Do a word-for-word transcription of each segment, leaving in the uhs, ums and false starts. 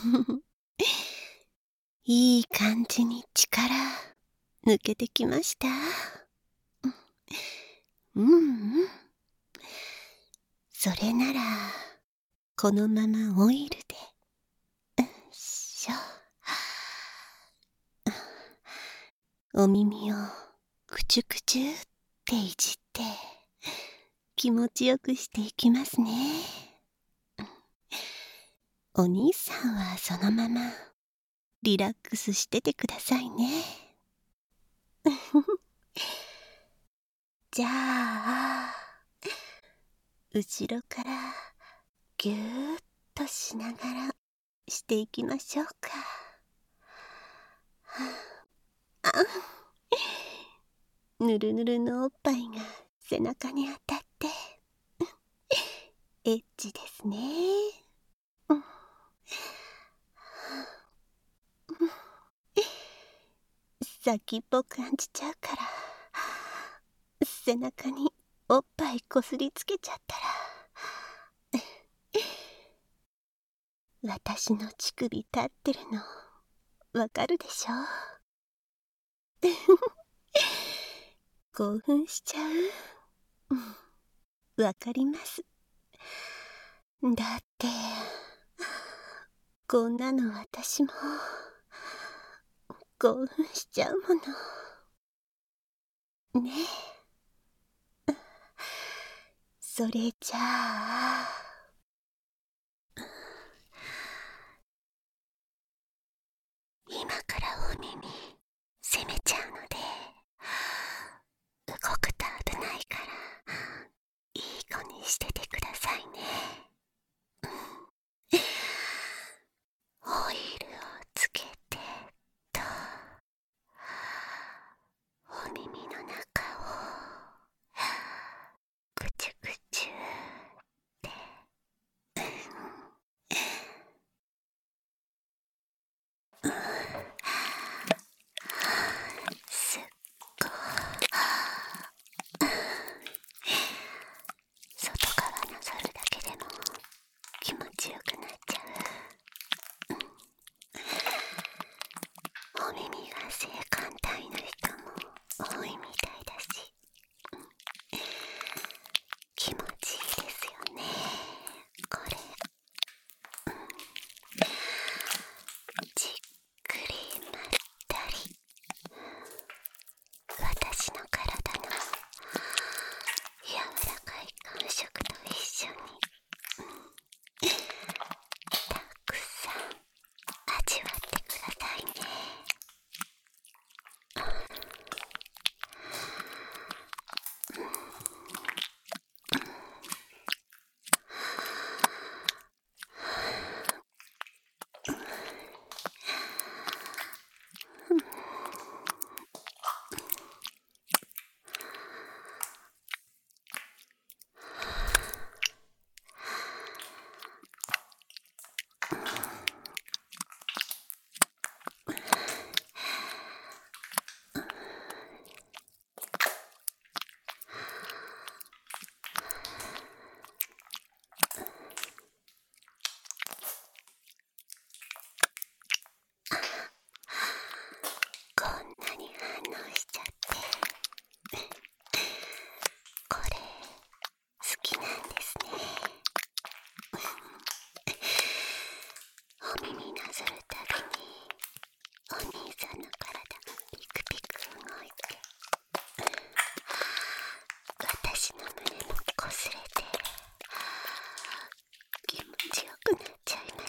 いい感じに力抜けてきました。うんうん。それならこのままオイルでよいしょ。お耳をくちゅくちゅっていじって気持ちよくしていきますね。お兄さんはそのままリラックスしててくださいね。じゃあ後ろからぎゅーっとしながらしていきましょうか。あ、ぬるぬるのおっぱいが背中に当たってエッチですね。先っぽ感じちゃうから背中におっぱいこすりつけちゃったら私の乳首立ってるのわかるでしょ。興奮しちゃう。わかります。だってこんなの私も興奮しちゃうものねえ。それじゃあ今からお耳攻めちゃうので動くと危ないからいい子にしててくださいね。オイルをつけてとお耳の中をぐちゅぐちゅってすっごい外側なぞるだけでも気持ちよくなっちゃう。お耳が性感帯の人も多いみたいだし気持ちいいですよねこれ。じっくりまったり私の体の柔らかい感触と一緒にたくさん味わってくださいね。こんなに反応しちゃってこれ好きなんですね。お耳なぞるたびにお兄さんの体がピクピク動いて私の胸もこすれて気持ちよくなっちゃいます。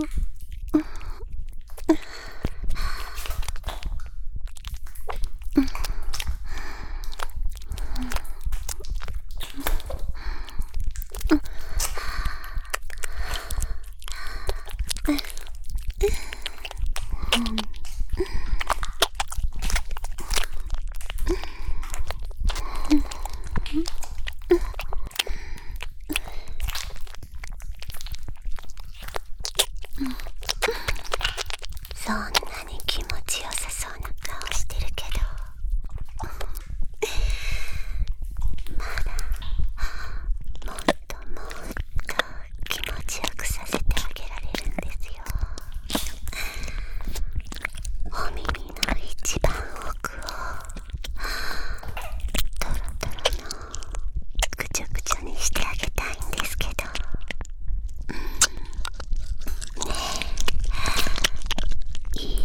そんなに気持ちよさそうな顔してるけど、まだもっともっと気持ちよくさせてあげられるんですよ。お耳の一番奥をトロトロのぐちょぐちょにしてあげたいんですけど、ねえ、いい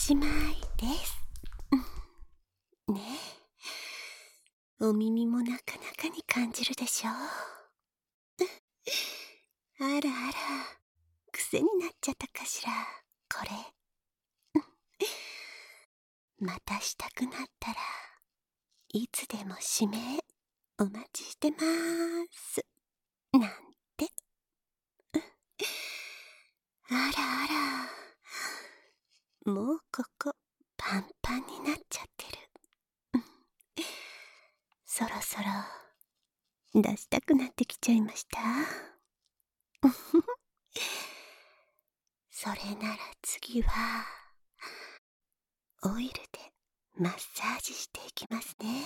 しまいです。ねえ、お耳もなかなかに感じるでしょ。あらあら、癖になっちゃったかしら、これ。またしたくなったらいつでも指名お待ちしてまーすなんて。あらあら、もうここパンパンになっちゃってる。そろそろ出したくなってきちゃいました。それなら次はオイルでマッサージしていきますね。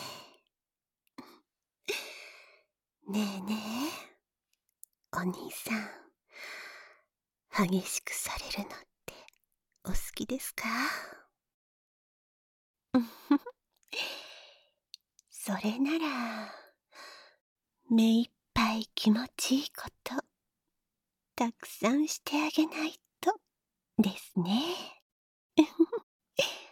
ねえねえ、お兄さん、激しくされるのってお好きですか？それなら目いっぱい気持ちいいことたくさんしてあげないとですね。